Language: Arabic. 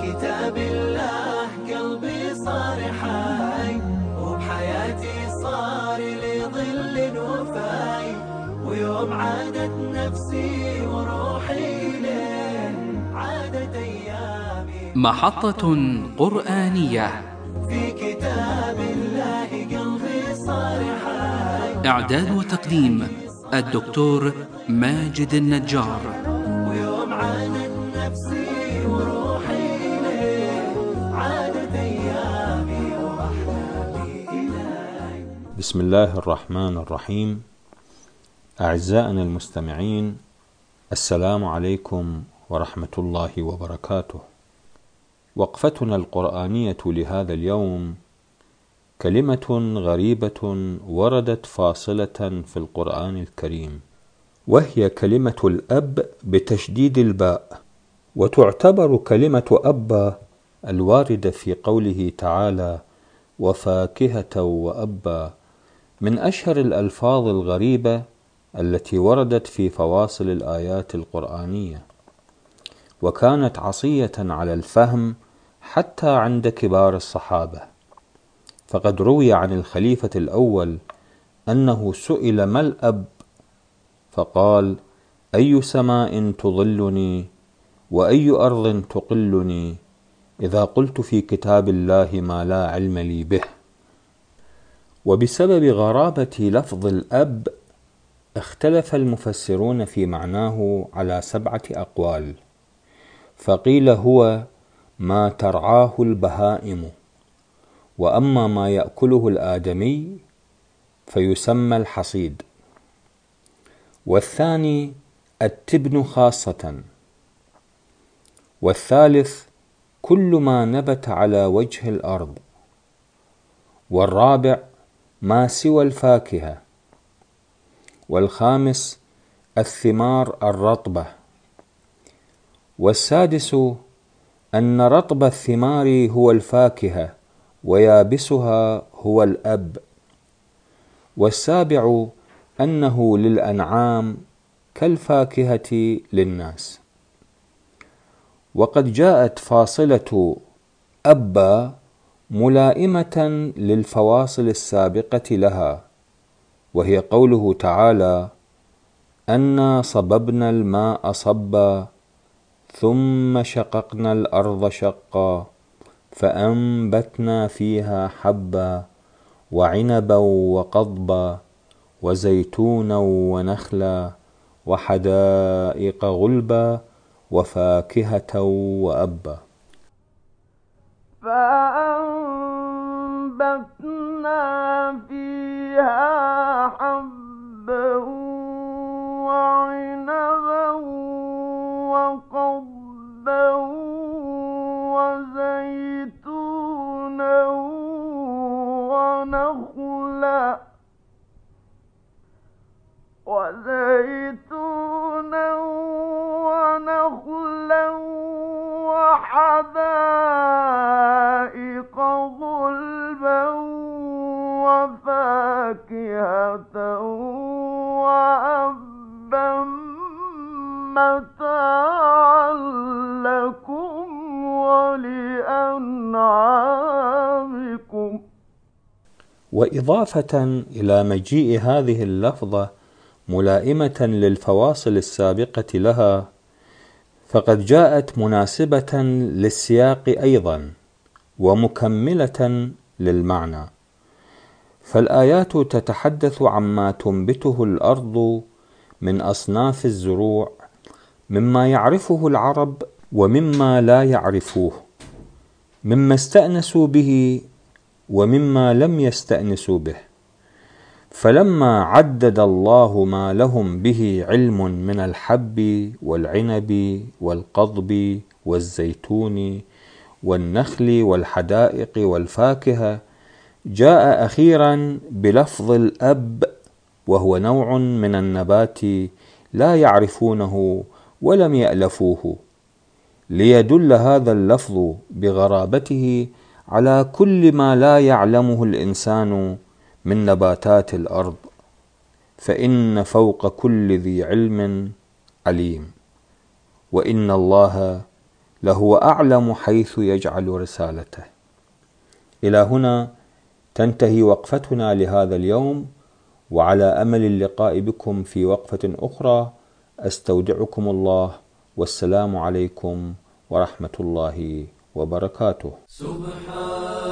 كتاب الله قلبي صار حي، وبحياتي صار لي ظل وفاي، ويوم عادت نفسي وروحي ليه عادت أيامي. محطة قرآنية، في كتاب الله قلبي صار حي. إعداد وتقديم الدكتور ماجد النجار. ويوم عادت نفسي وروحي ليه عادت أيامي وأحلامي إلي. بسم الله الرحمن الرحيم. أعزائنا المستمعين، السلام عليكم ورحمة الله وبركاته. وقفتنا القرآنية لهذا اليوم كلمة غريبة وردت فاصلة في القرآن الكريم، وهي كلمة الأب بتشديد الباء، وتعتبر كلمة أب الواردة في قوله تعالى وفاكهة وأبا من أشهر الألفاظ الغريبة التي وردت في فواصل الآيات القرآنية، وكانت عصية على الفهم حتى عند كبار الصحابة. فقد روي عن الخليفة الأول أنه سئل ما الأب؟ فقال: أي سماء تظلني وأي أرض تقلني إذا قلت في كتاب الله ما لا علم لي به. وبسبب غرابة لفظ الأب اختلف المفسرون في معناه على 7 أقوال، فقيل هو ما ترعاه البهائم، وأما ما يأكله الآدمي فيسمى الحصيد، والثاني التبن خاصة، والثالث كل ما نبت على وجه الأرض، والرابع ما سوى الفاكهة، والخامس الثمار الرطبة، والسادس أن رطب الثمار هو الفاكهة ويابسها هو الأب، والسابع أنه للأنعام كالفاكهة للناس. وقد جاءت فاصلة أبا ملائمة للفواصل السابقة لها، وهي قوله تعالى أنا صببنا الماء صبا ثم شققنا الأرض شقا فأنبتنا فيها حبا وعنبا وقضبا وزيتونا ونخلا وحدائق غلبا وفاكهة وأبا. فأنبتنا فيها حبا وعنبا وقضبا وزيتونا ونخلا وحدائق غلبا وفاكهة وأبا متاعا لكم ولأنعامكم. وإضافة إلى مجيء هذه اللفظة ملائمة للفواصل السابقة لها، فقد جاءت مناسبة للسياق أيضا ومكملة للمعنى، فالآيات تتحدث عما تنبته الأرض من أصناف الزروع، مما يعرفه العرب ومما لا يعرفوه، مما استأنسوا به ومما لم يستأنسوا به. فلما عدد الله ما لهم به علم من الحب والعنب والقضب والزيتون والنخل والحدائق والفاكهة، جاء أخيرا بلفظ الأب، وهو نوع من النبات لا يعرفونه ولم يألفوه، ليدل هذا اللفظ بغرابته على كل ما لا يعلمه الإنسان من نباتات الأرض، فإن فوق كل ذي علم عليم، وإن الله لهو أعلم حيث يجعل رسالته. إلى هنا تنتهي وقفتنا لهذا اليوم، وعلى أمل اللقاء بكم في وقفة أخرى. أستودعكم الله، والسلام عليكم ورحمة الله وبركاته.